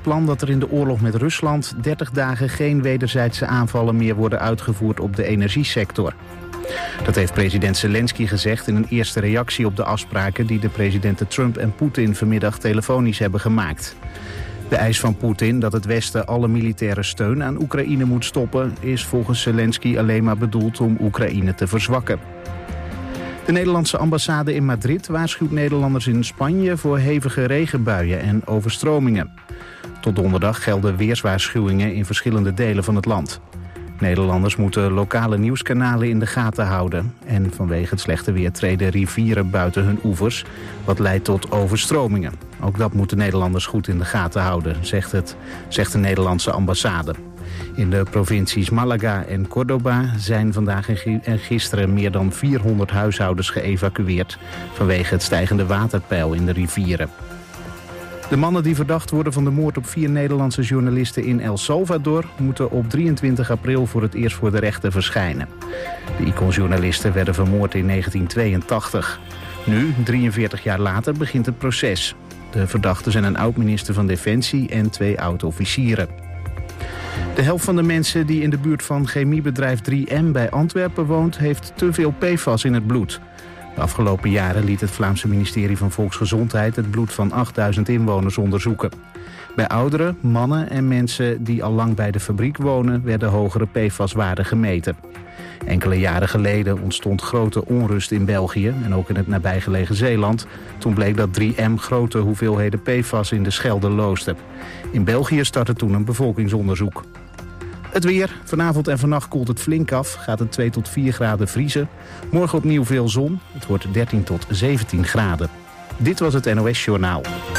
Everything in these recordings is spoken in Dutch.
plan dat er in de oorlog met Rusland 30 dagen geen wederzijdse aanvallen meer worden uitgevoerd op de energiesector. Dat heeft president Zelensky gezegd in een eerste reactie op de afspraken die de presidenten Trump en Poetin vanmiddag telefonisch hebben gemaakt. De eis van Poetin dat het Westen alle militaire steun aan Oekraïne moet stoppen is volgens Zelensky alleen maar bedoeld om Oekraïne te verzwakken. De Nederlandse ambassade in Madrid waarschuwt Nederlanders in Spanje voor hevige regenbuien en overstromingen. Tot donderdag gelden weerswaarschuwingen in verschillende delen van het land. Nederlanders moeten lokale nieuwskanalen in de gaten houden. En vanwege het slechte weer treden rivieren buiten hun oevers, wat leidt tot overstromingen. Ook dat moeten Nederlanders goed in de gaten houden, zegt de Nederlandse ambassade. In de provincies Malaga en Córdoba zijn vandaag en gisteren meer dan 400 huishoudens geëvacueerd vanwege het stijgende waterpeil in de rivieren. De mannen die verdacht worden van de moord op 4 Nederlandse journalisten in El Salvador moeten op 23 april voor het eerst voor de rechter verschijnen. De iconjournalisten werden vermoord in 1982. Nu, 43 jaar later, begint het proces. De verdachten zijn een oud-minister van Defensie en 2 oud-officieren. De helft van de mensen die in de buurt van chemiebedrijf 3M bij Antwerpen woont, heeft te veel PFAS in het bloed. De afgelopen jaren liet het Vlaamse ministerie van Volksgezondheid het bloed van 8000 inwoners onderzoeken. Bij ouderen, mannen en mensen die al lang bij de fabriek wonen werden hogere PFAS-waarden gemeten. Enkele jaren geleden ontstond grote onrust in België en ook in het nabijgelegen Zeeland. Toen bleek dat 3M grote hoeveelheden PFAS in de Schelde loosde. In België startte toen een bevolkingsonderzoek. Het weer. Vanavond en vannacht koelt het flink af. Gaat het 2 tot 4 graden vriezen. Morgen opnieuw veel zon. Het wordt 13 tot 17 graden. Dit was het NOS Journaal.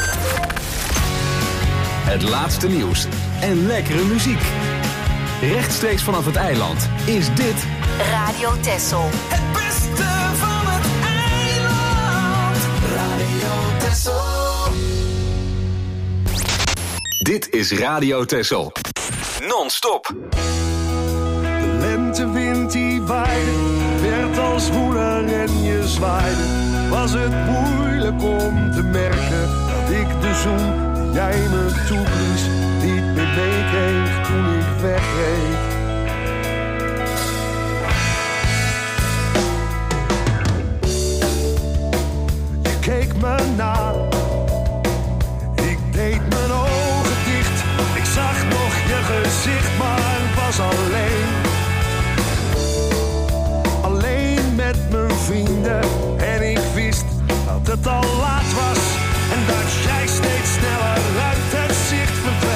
Het laatste nieuws en lekkere muziek. Rechtstreeks vanaf het eiland is dit Radio Texel. Het beste van het eiland. Radio Texel. Dit is Radio Texel. Non-stop. De lentewind die waaide, werd als woeler en je zwaaide. Was het moeilijk om te merken dat ik de zoen die jij me toeblies niet meer meekreeg toen ik wegreed. Je keek me na, ik deed mijn ogen dicht. Ik zag nog je gezicht, maar was alleen. Alleen met mijn vrienden en ik wist dat het al laat was. En dat jij steeds sneller uit het zicht verdween.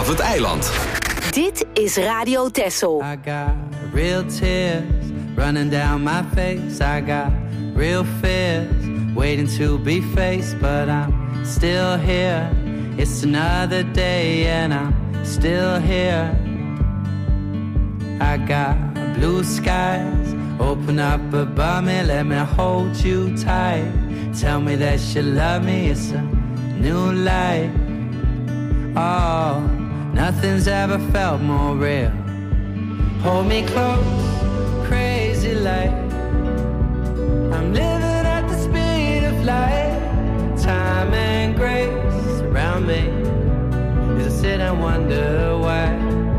het eiland. Dit is Radio Texel. I got real tears running down my face. I got real fears waiting to be faced, but I'm still here. It's another day and I'm still here. I got blue skies open up above me, let me hold you tight. Tell me that you love me, it's a new life. Oh, nothing's ever felt more real. Hold me close, crazy light. I'm living at the speed of light. Time and grace around me as I sit and wonder why.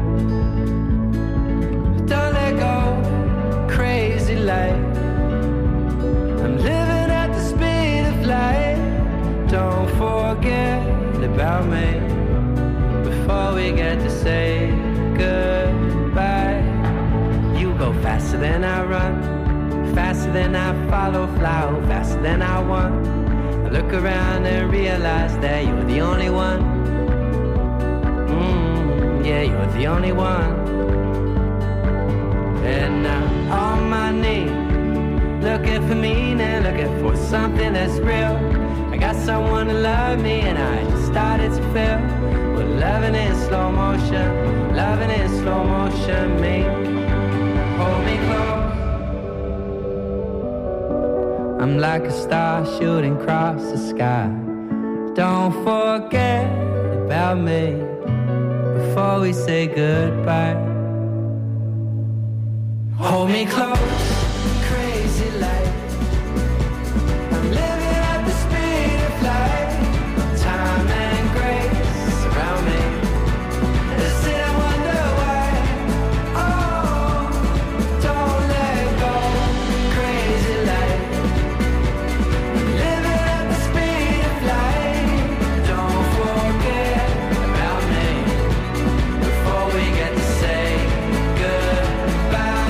Don't let go, crazy light. I'm living at the speed of light. Don't forget about me before we get to say goodbye. You go faster than I run, faster than I follow, fly faster than I want. I look around and realize that you're the only one. Yeah, you're the only one. And I'm on my knees, looking for meaning, looking for something that's real. I got someone to love me and I just started to feel. Well, loving in slow motion, me. Hold me close. I'm like a star shooting across the sky. Don't forget about me before we say goodbye. Hold me close, crazy light. I'm living at the speed of light. Time and grace around me. And I sit and wonder why. Oh, don't let go, crazy light. I'm living at the speed of light. Don't forget about me before we get to say goodbye.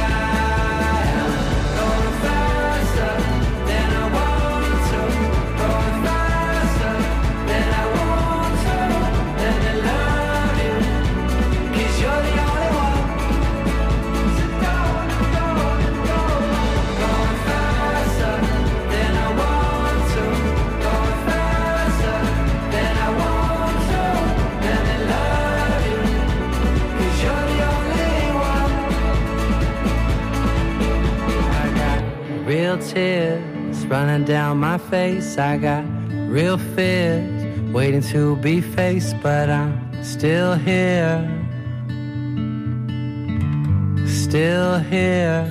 Real tears running down my face. I got real fears waiting to be faced, but I'm still here. Still here.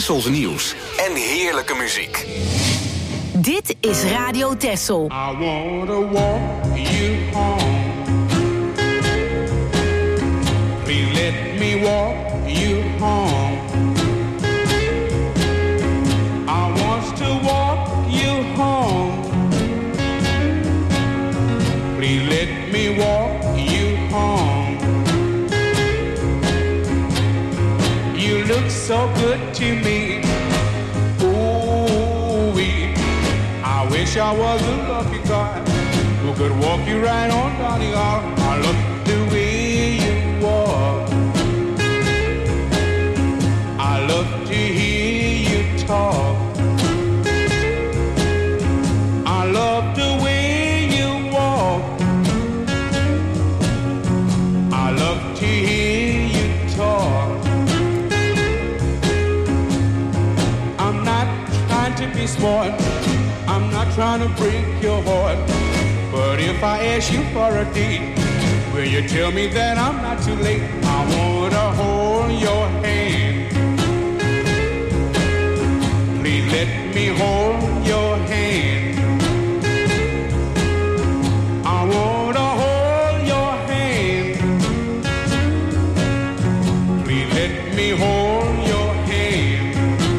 Tessels nieuws en heerlijke muziek. Dit is Radio Tessel. I wanna walk you home. Please let me walk you home. I want to walk you home. Please let me walk you home. You look so good to me. I wish I was a lucky guy who could walk you right on down the aisle. I love the way you walk. I love to hear you talk. I love the way you walk. I love to hear you talk. I'm not trying to be smart. I'm not trying to break your heart, but if I ask you for a date, will you tell me that I'm not too late? I wanna hold your hand. Please let me hold your hand. I wanna hold your hand. Please let me hold your hand.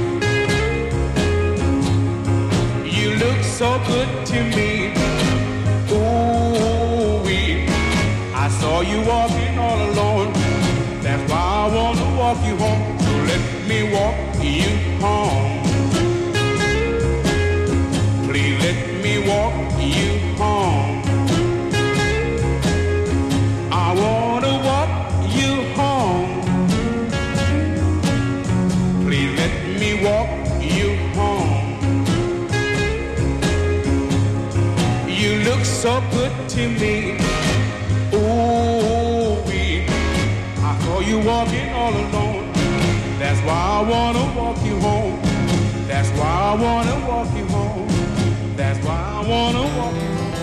You look so good to me. Ooh-wee. I saw you walking all alone. That's why I want to walk you home. So let me walk you home. Please let me walk you home. I want to walk you home. Please let me walk you home. You look so good to me. Ooh-wee. I saw you walking all alone. That's why I wanna walk you home. That's why I wanna walk you home. That's why I wanna walk you home.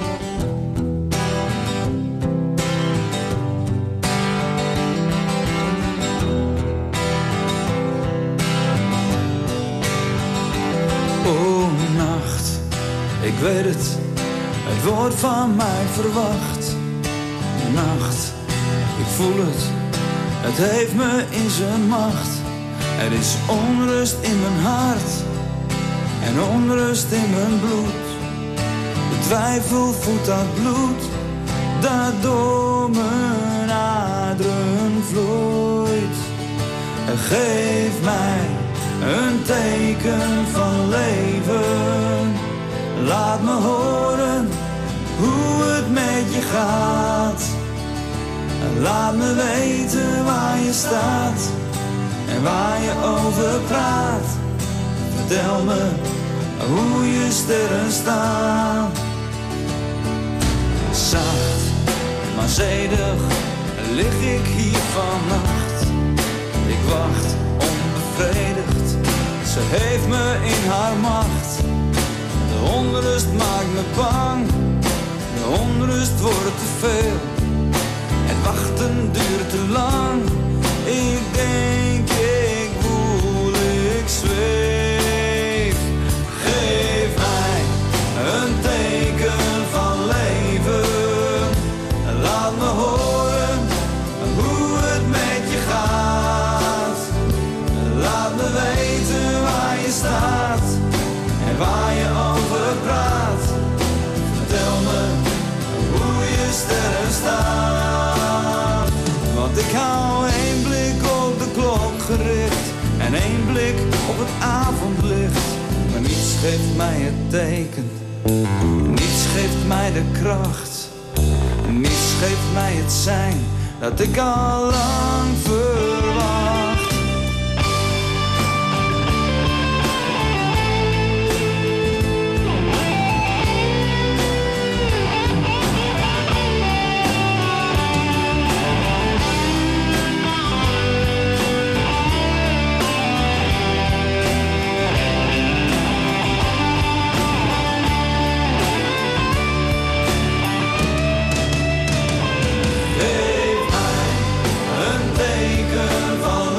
Oh, nacht, ik weet het. Het wordt van mij verwacht. Nacht, ik voel het. Het heeft me in zijn macht. Er is onrust in mijn hart. En onrust in mijn bloed. De twijfel voedt dat bloed. Dat door mijn aderen vloeit. Geef mij een teken van leven. Laat me horen hoe het met je gaat. Laat me weten waar je staat en waar je over praat. Vertel me hoe je sterren staan. Zacht, maar zedig lig ik hier vannacht. Ik wacht onbevredigd, ze heeft me in haar macht. De onrust maakt me bang, de onrust wordt te veel. Het wachten duurt te lang, ik denk ik voel ik zweef. Geef mij een teken van leven, laat me horen hoe het met je gaat. Laat me weten waar je staat en waar je over praat. Vertel me hoe je sterren staan. Want ik hou één blik op de klok gericht en één blik op het avondlicht. Maar niets geeft mij het teken, niets geeft mij de kracht. Niets geeft mij het zijn dat ik al lang verwacht. Geef mij een teken van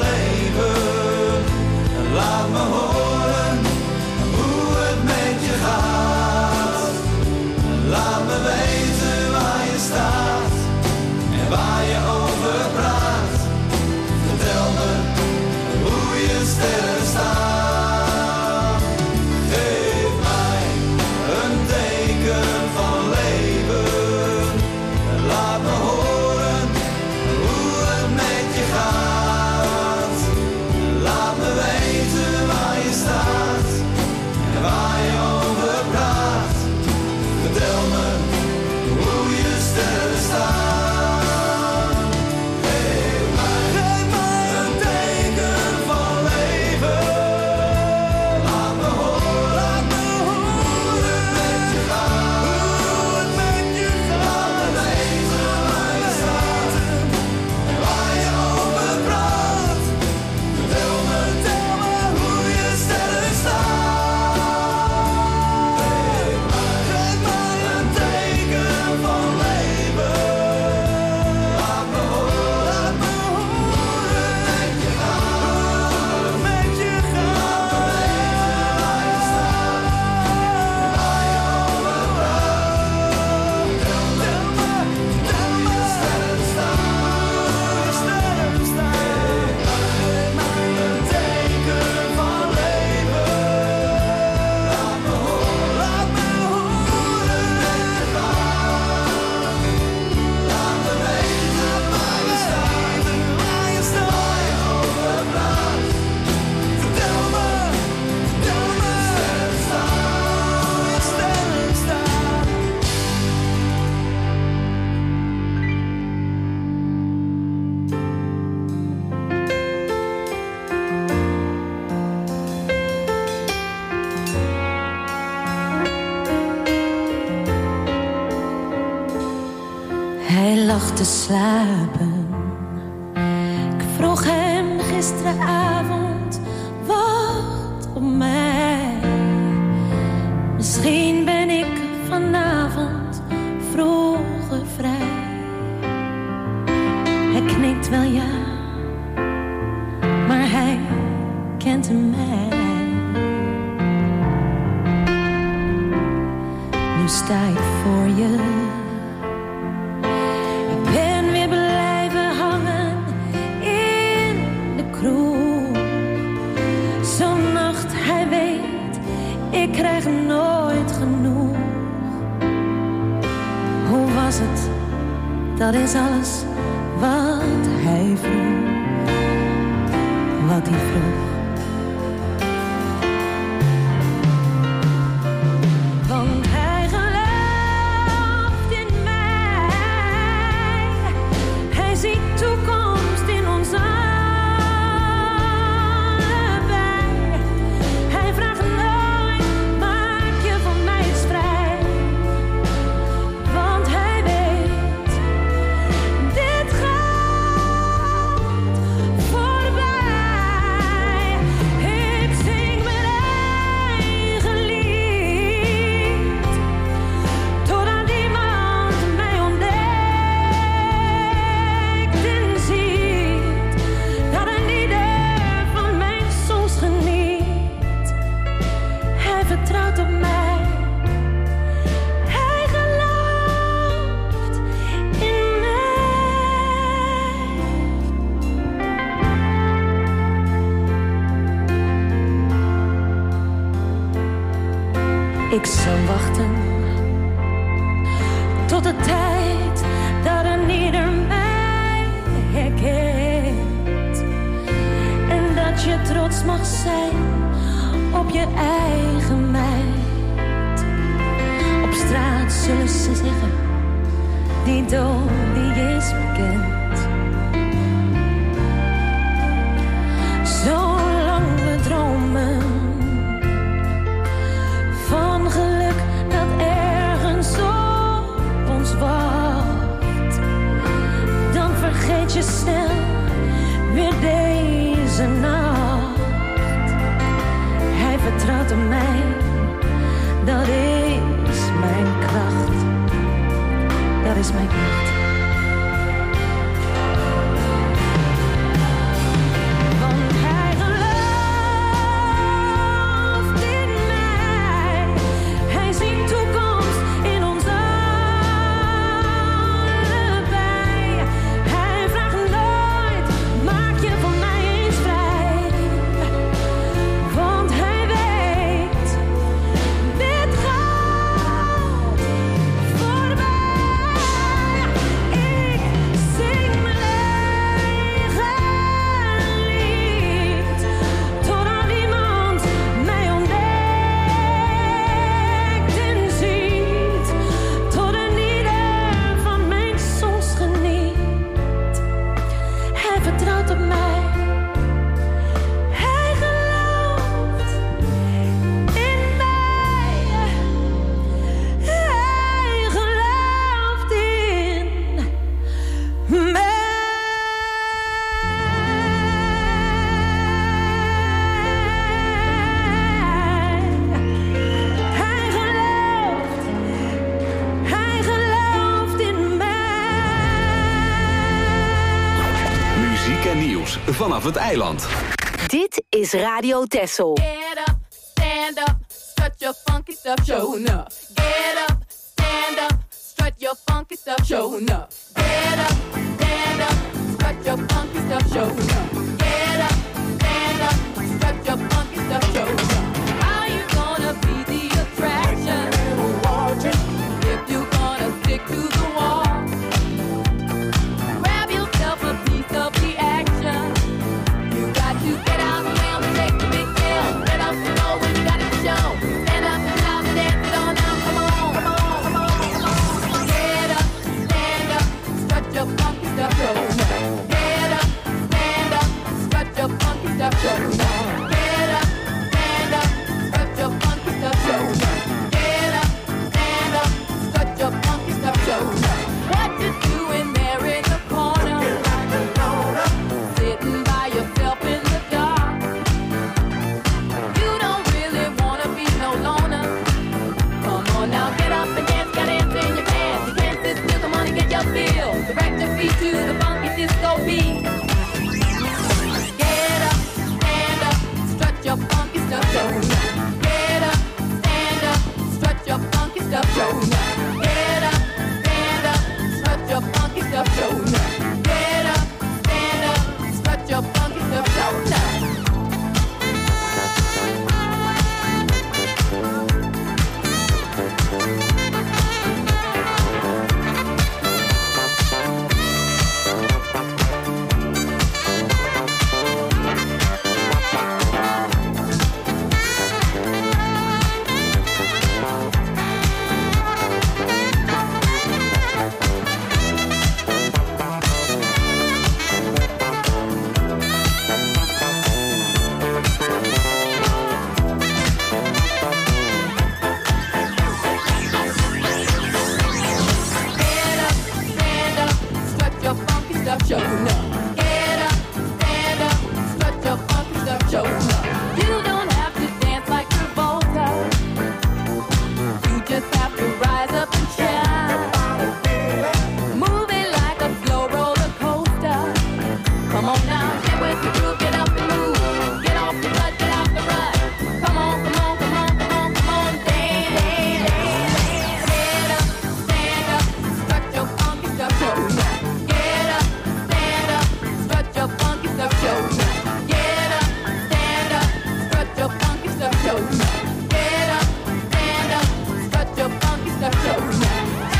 Hij lag te slapen. Ik vroeg hem gisteravond, wacht op mij. Misschien ben ik vanavond vroeger vrij. Hij knikt wel ja, maar hij kent mij. Nu sta ik voor je. Ik ben weer blijven hangen in de kroeg. Zo'n nacht, hij weet, ik krijg nooit genoeg. Hoe was het? Dat is alles wat hij vroeg. Wat hij vroeg. Want hij gelooft in mij. Hij ziet toekomst in ons allebei. Hij vraagt nooit, maak je van mij eens vrij. Want hij weet, dit gaat voorbij. Ik zing mijn eigen lied, totdat iemand mij ontdekt en ziet dat een ieder van mijn soms geniet. Hij vertrouwt op mij, hij gelooft in mij. Ik zal wachten tot de tijd dat een ieder mij herkent. En dat je trots mag zijn op je eigen meid. Op straat zullen ze zeggen, die dood die is bekend. Zolang we dromen van geluk dat ergens op ons wacht, dan vergeet je snel weer deze nacht. Hij vertrouwt op mij, dat is mijn kracht. Dat is mijn kracht. Want hij gelooft in mij. Hij ziet toekomst in ons allebei. Hij vraagt nooit, maak je van mij eens vrij. Want hij weet, dit gaat voorbij. Ik zing mijn eigen lied, totdat iemand mij ontdekt en ziet, tot een ieder van mijn soms geniet. Hij vertrouwt op mij, hij gelooft in mij, hij gelooft in mij. Hij gelooft in mij. Muziek en nieuws vanaf het eiland. Dit is Radio Texel. Get up, stand up, strut your funky stuff, showing up. Get up, stand up, strut your funky stuff, showing up. Get up, stand up, strut your funky stuff, showing up. Get up, stand up, strut your funky stuff, showing up. How you gonna be the attraction? If you gonna stick to the wall, grab yourself a piece of the action. You got to get out and take the big deal. Let us know when you got it to show. Stand up and shout and dance it on now. Come on, come on, come on, come on. Get up, stand up, strut your funky stuff, showing up. Get up, stand up, stuff, show enough. Get up, stand up, strut your funky stuff, show enough. You don't have to dance like Travolta. You just have to rise up and shine. Move it like a slow roller coaster. Come on now, get with the groove, get up and move. Get off your butt, get out the rut. Come on, come on, come on, come on, come on, dance. Get up, stand up, strut your funky stuff, show enough. Get up, stand up, strut your funky stuff, show enough. Get up, stand up, strut your funky stuff, show enough. Get up, stand up, strut your funky stuff, show enough.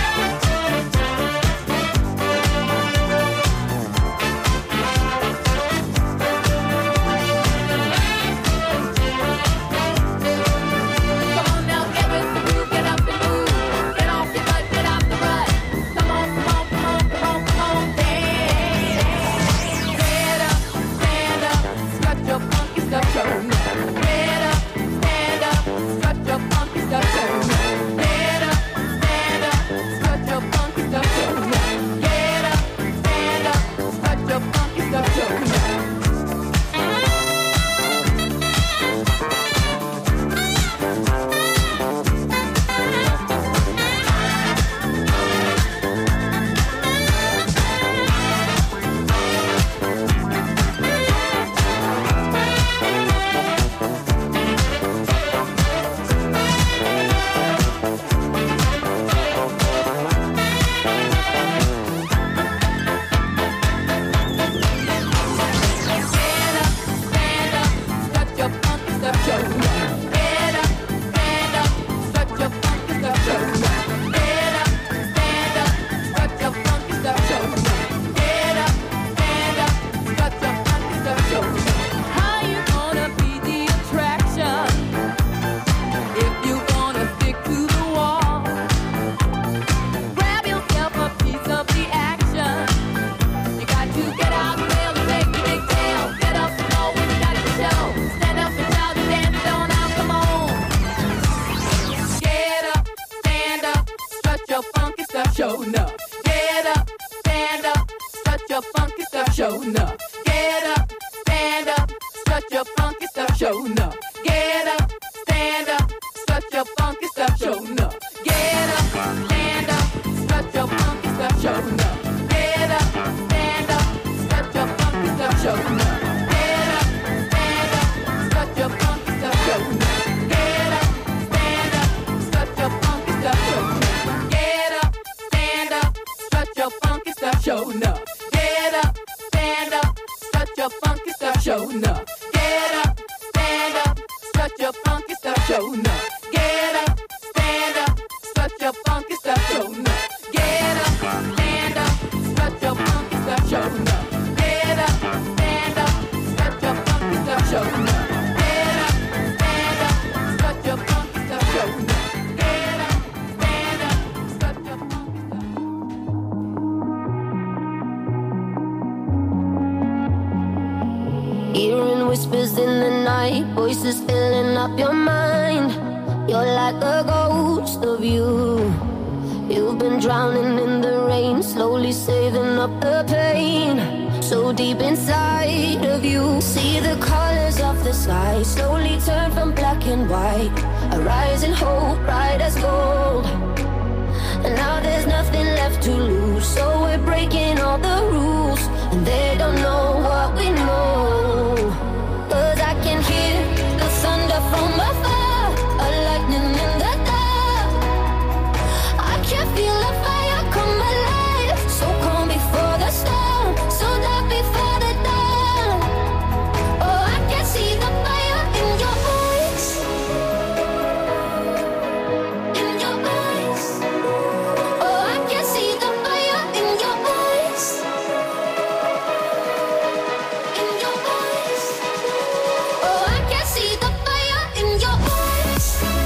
Hearing whispers in the night, voices filling up your mind. You're like a ghost of you. You've been drowning in the rain, slowly saving up the pain. So deep inside of you, see the colors of the sky slowly turn from black and white. A rising hope, bright as gold. And now there's nothing left to lose, so we're breaking all the rules. And they don't know what we know. 'Cause I can hear the thunder from afar, a lightning in the dark. I can feel the fire come alive, so calm before the storm, so dark before the dawn. Oh, I can see the fire in your eyes, in your eyes. Oh, I can see the fire in your eyes, in your eyes. Oh, I can see the fire in your eyes.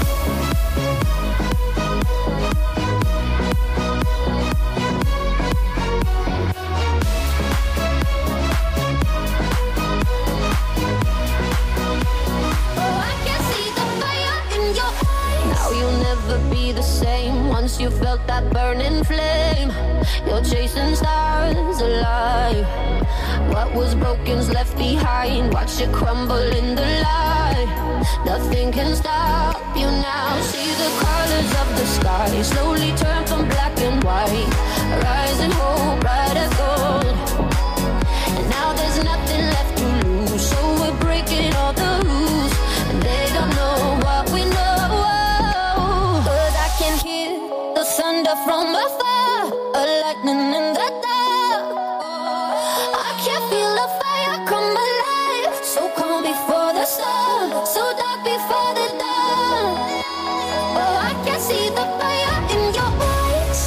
Oh, I can see the fire in your eyes. Now you'll never be the same once you felt that burning flame. You're chasing stars alive. What was broken's left behind. Watch it crumble in the light. Nothing can stop you now. See the colors of the sky slowly turn from black and white. Rising hope, bright as gold. And now there's nothing left to lose. So we're breaking all the rules. And they don't know what we know. 'Cause I can hear the thunder from afar. A lightning in the dark. I can feel the fire come alive. So calm before the sun, so dark before the dawn. Oh, I can see the fire in your eyes.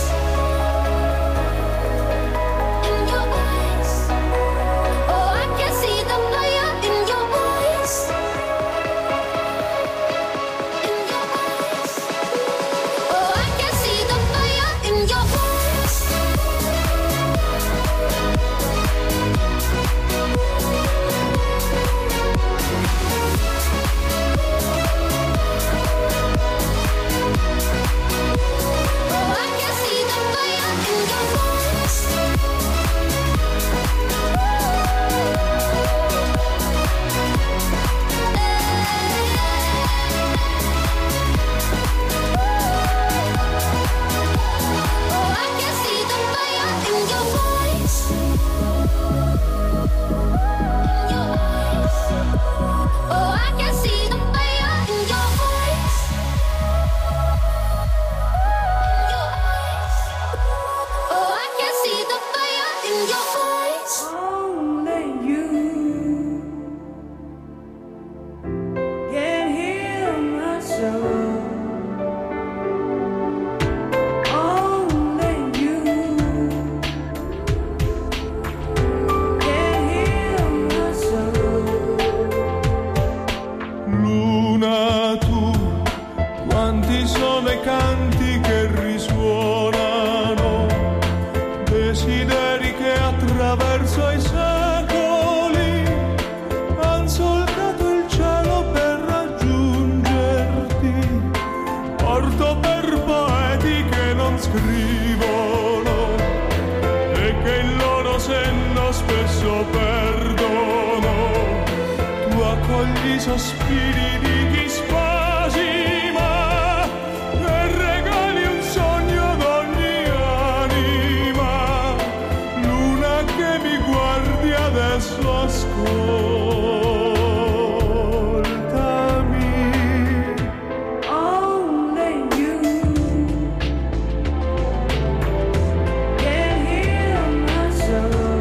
In your eyes. Oh, I can see the fire in your eyes. In your eyes. Oh, I can see the fire in your eyes. I sospiri di chi spasima e regali un sogno ad ogni anima. Luna che mi guardi adesso, ascoltami. Only you can heal my soul.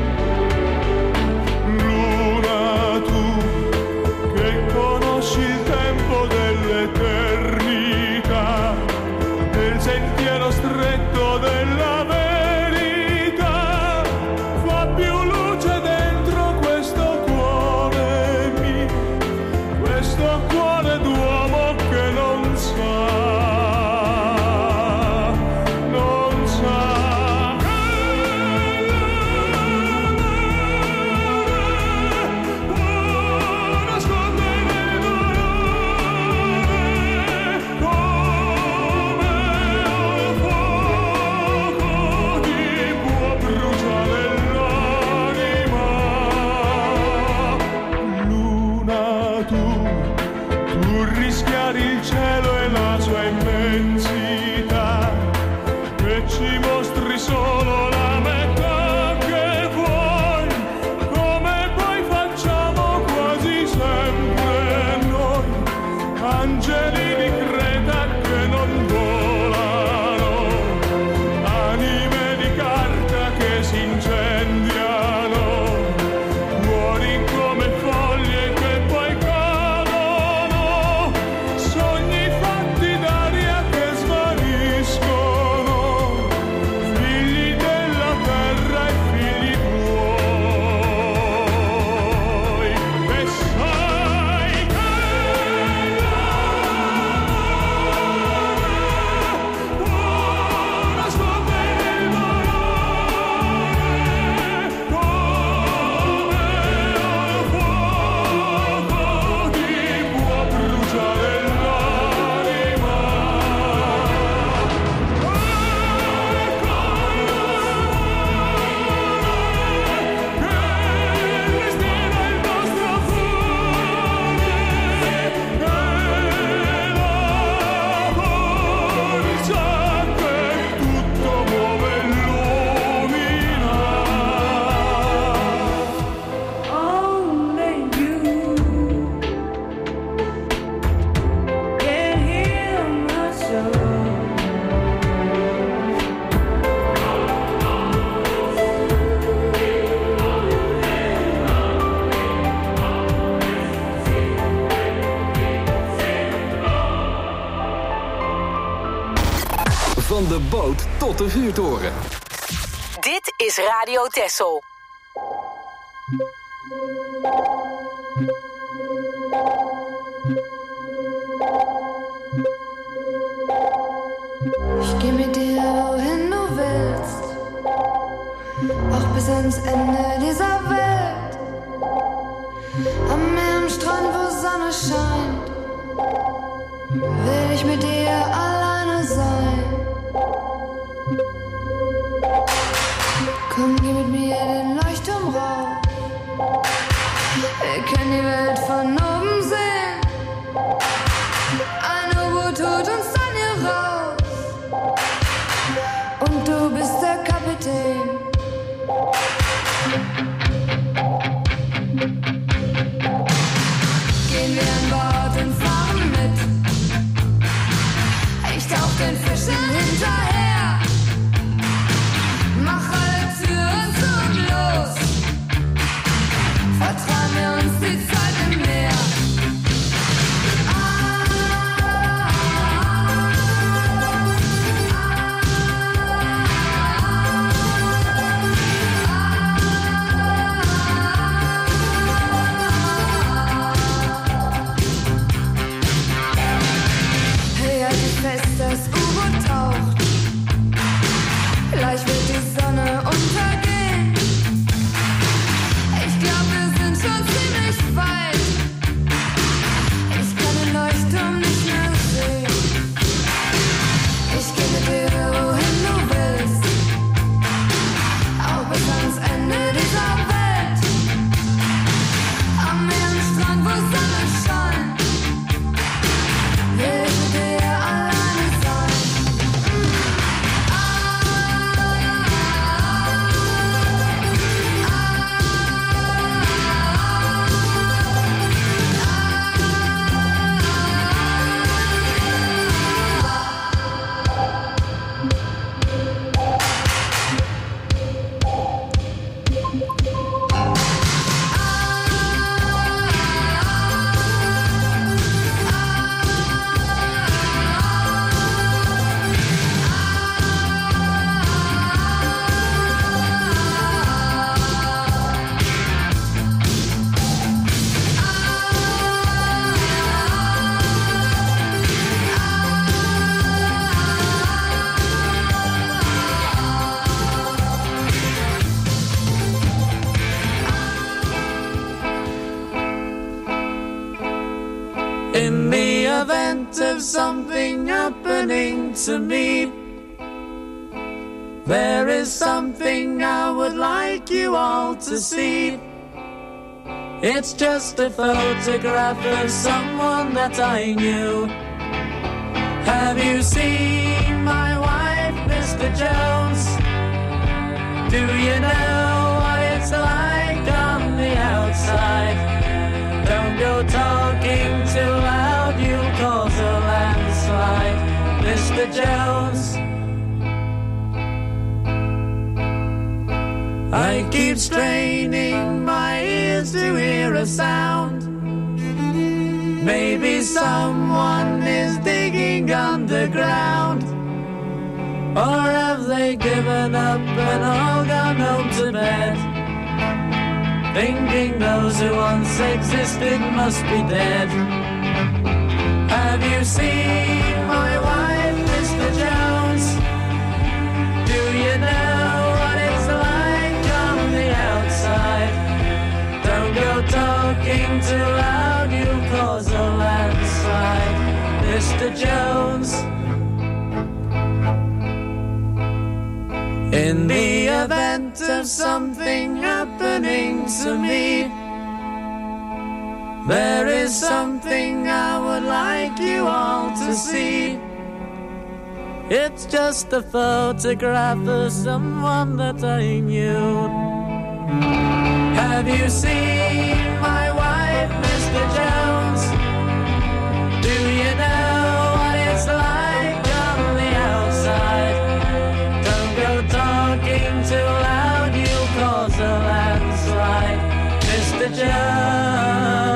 Luna, tu che conosci il tempo dell'eternità, del sentiero stretto della verità, fa più luce dentro questo cuore mio, questo cuore d'uomo che non sa, non sa. Rischiare il cielo e la sua immensità, che ci mostri solo la metà che vuoi, come poi facciamo quasi sempre noi, angeli di Creta che non volano, anime di carta che si incendiano, cuori come foglie che poi cadono, sogni fatti d'aria che svaniscono, figli della terra e figli tuoi. E sai che l'amore può nascondere il dolore, boot tot de vuurtoren. Dit is Radio Texel. Ich geh mit dir, wohin du willst, auch bis ans Ende dieser Welt. Am Meer, am Strand, wo Sonne scheint, will ich mit dir alleine sein. Komm, geh mit mir den Leuchtturm rauf, wir können die Welt von oben sehen. Ein U-Boot holt uns dann hier raus und du bist der Kapitän. Gehen wir an Bord und fahren mit, ich tauch den Fischen hinterher, mach alle Türen zu und los, vertreiben wir uns die Zeit im Meer. Das U-Boot taucht, gleich wird die Sonne untergehen. Ich glaub, wir sind schon ziemlich weit, ich kann den Leuchtturm nicht mehr sehen. Ich geh mit dir, wohin du willst, auch bis ans Ende dieser Welt. Am Meer, am Strand, wo Sonne scheint, will ich mit dir in the event of something happening to me, there is something I would like you all to see. It's just a photograph of someone that I knew. Have you seen my wife, Mr. Jones? Do you know what it's like on the outside? Don't go talking too loud, you'll cause a landslide, Mr. Jones. I keep straining my ears to hear a sound. Maybe someone is digging underground. Or have they given up and all gone home to bed, thinking those who once existed must be dead? Have you seen my wife, Mr. Jones? Do you know what it's like on the outside? Don't go talking too loud, you'll cause a landslide, Mr. Jones. In the event of something happening to me, there is something I would like you all to see. It's just a photograph of someone that I knew. Have you seen my wife, Mr. Jones? Do you know what it's like on the outside? Don't go talking too loud, you'll cause a landslide, Mr. Jones.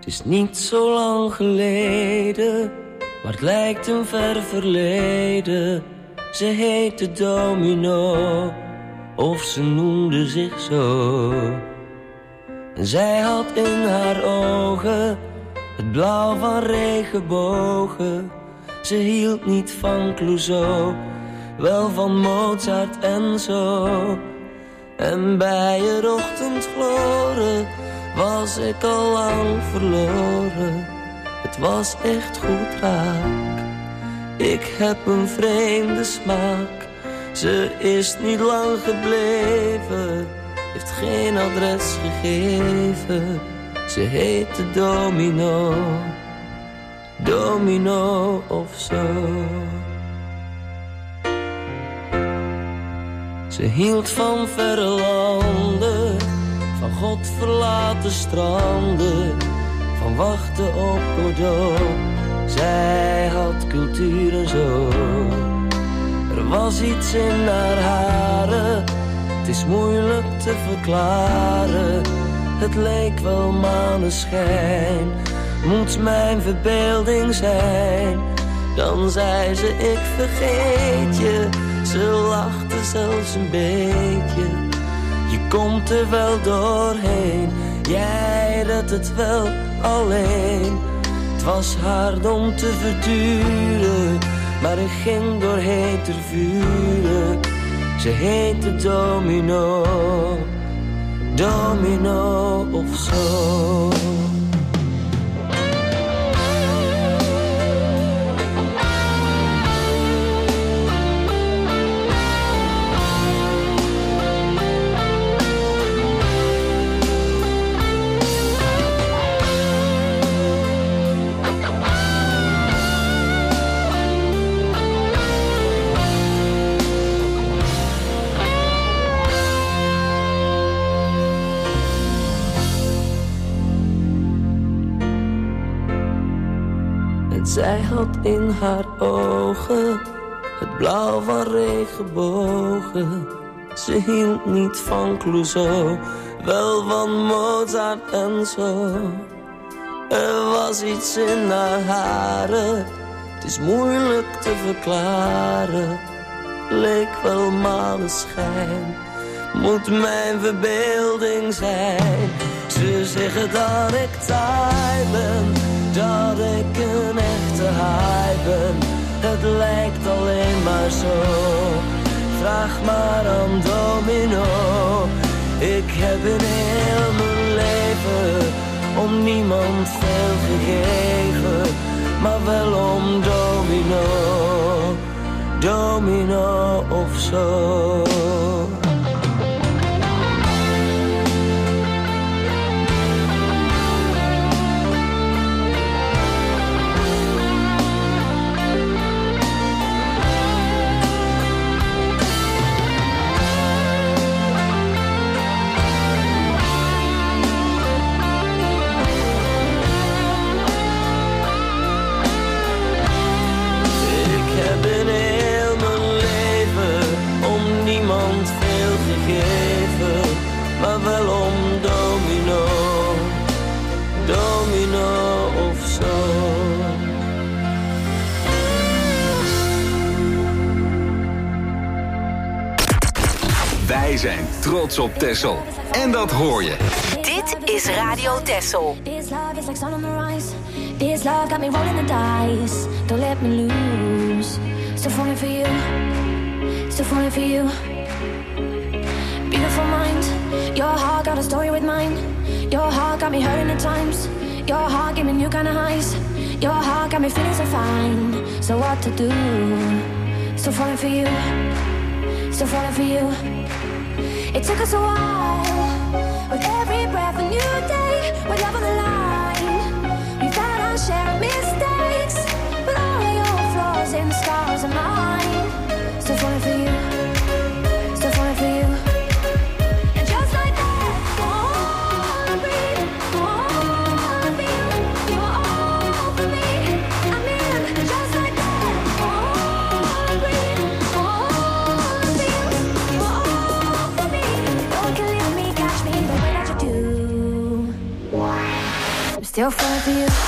is niet zo lang geleden, maar het lijkt een ver verleden. Ze heette Domino, of ze noemde zich zo. En zij had in haar ogen het blauw van regenbogen. Ze hield niet van Clouseau, wel van Mozart en zo. En bij het ochtendgloren was ik al lang verloren. Het was echt goed raak. Ik heb een vreemde smaak. Ze is niet lang gebleven, heeft geen adres gegeven. Ze heette Domino, Domino of zo. Ze hield van verre landen, van God verlaten stranden, van wachten op Godot. Zij had cultuur en zo. Er was iets in haar haren, het is moeilijk te verklaren. Het leek wel maneschijn, moet mijn verbeelding zijn. Dan zei ze ik vergeet je, ze lachte zelfs een beetje. Je komt er wel doorheen, jij redt het wel alleen. Het was hard om te verduren, maar ik ging doorheen ter vuren. Ze heette Domino, Domino of zo. Zij had in haar ogen het blauw van regenbogen. Ze hield niet van Clouseau, wel van Mozart en zo. Er was iets in haar haren, het is moeilijk te verklaren. Leek wel maneschijn, moet mijn verbeelding zijn. Ze zeggen dat ik taai ben, dat ik een echte haai ben. Het lijkt alleen maar zo, vraag maar aan Domino. Ik heb in heel mijn leven om niemand veel gegeven, maar wel om Domino, Domino of zo. Maar wel om Domino, Domino of zo. Wij zijn trots op Texel. En dat hoor je. Dit is Radio Texel. This love is like sun on the rise. This love got me rolling the dice. Don't let me lose. Still falling for you. Still falling for you. Beautiful mind. Your heart got a story with mine. Your heart got me hurting at times. Your heart gave me new kind of highs. Your heart got me feeling so fine. So what to do? Still falling for you. Still falling for you. It took us a while. With every breath a new day. With love on the line. We've had our share of mistakes. But all of your flaws and scars are mine. Still falling for you. Still falling for you. Still falling for you.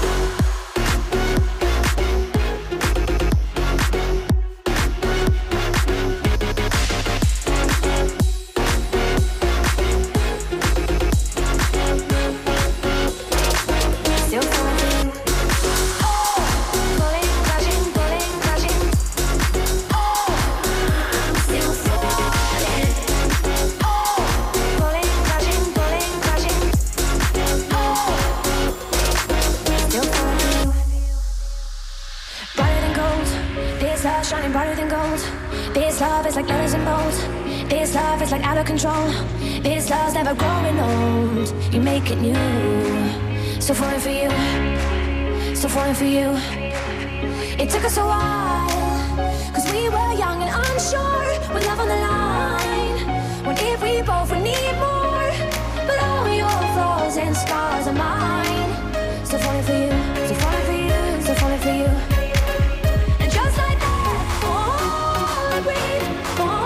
Control. This love's never growing old. You make it new. Still falling for you. Still falling for you. It took us a while, 'cause we were young and unsure, with love on the line. What if we both would need more? But all your flaws and scars are mine. Still falling for you. Still falling for you. Still falling for you. And just like that, oh, breathe, oh.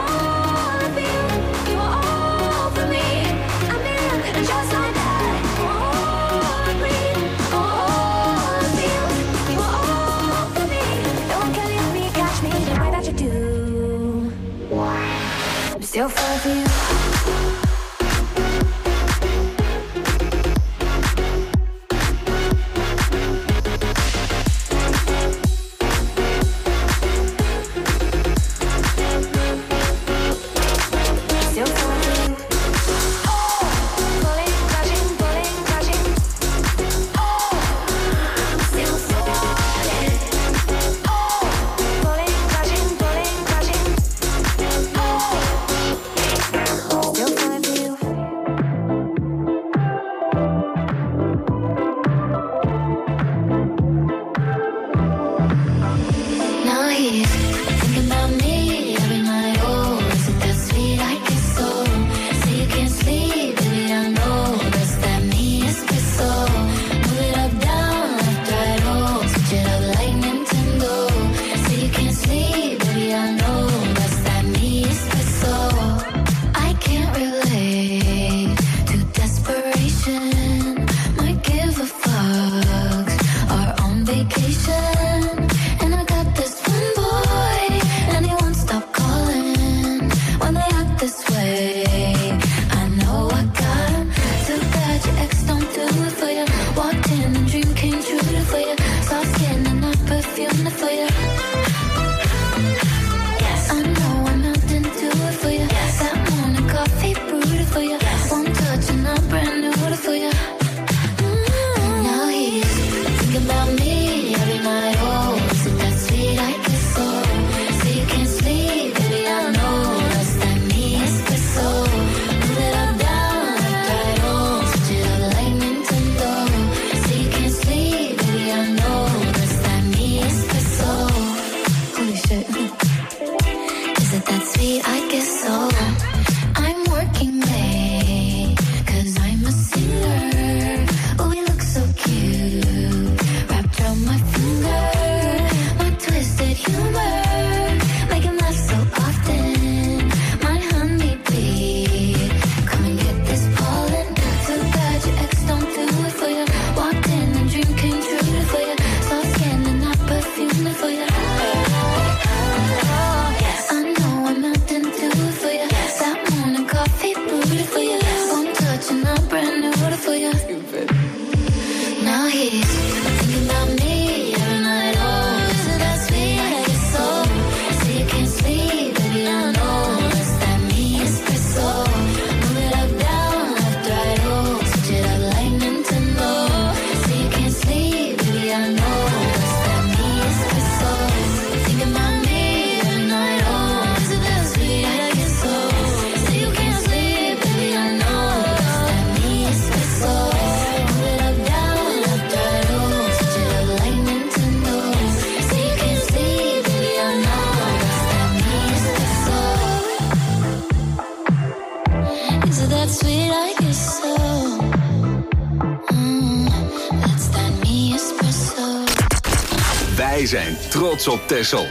Just like that, oh, breathe, oh, feel, you are all for me. No one can leave me, catch me the way that you do. I'm still falling for you. Wij zijn trots op Texel.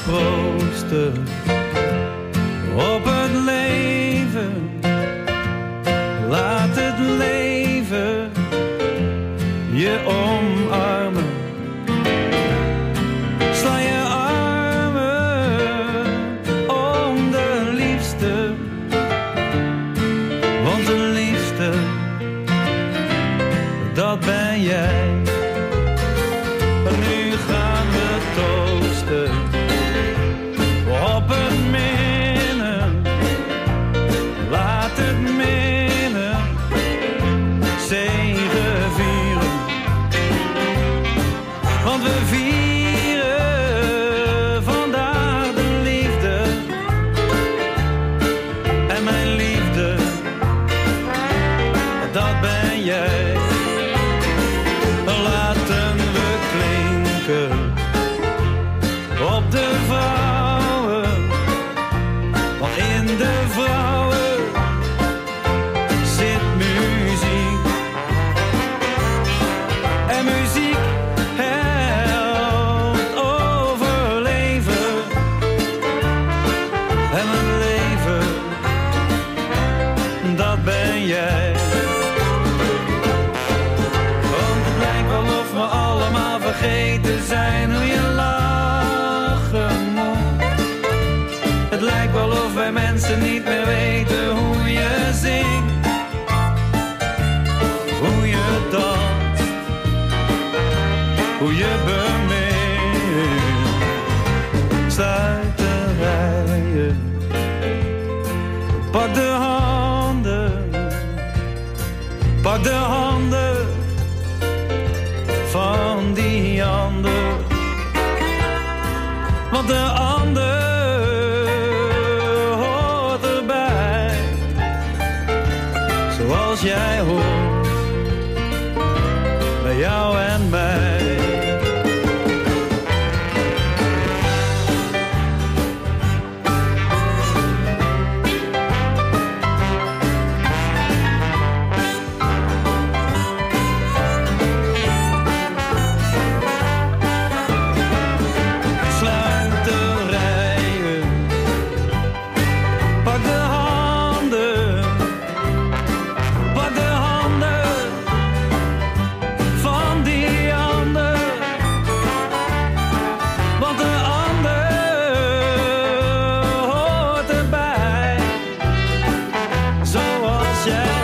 proosten op het leven. Laat het leven je omarmen. Sla je armen om de liefste, want de liefste, dat ben jij. Nu gaan we toosten op het minnen. Laat het minnen zegevieren, want we vieren vandaag de liefde. En mijn liefde, dat ben jij. Laten we klinken op de vrouwen, want in de vrouwen zit muziek. En muziek helpt overleven. En een leven, dat ben jij. We allemaal vergeten zijn hoe je lachen moet. Het lijkt wel of wij mensen niet meer weten hoe je zingt, hoe je danst, hoe je bemint. Sluit de rijen, pak de handen, pak de handen van die ander, want de ander hoort erbij, zoals jij hoort bij jou en mij. Yeah.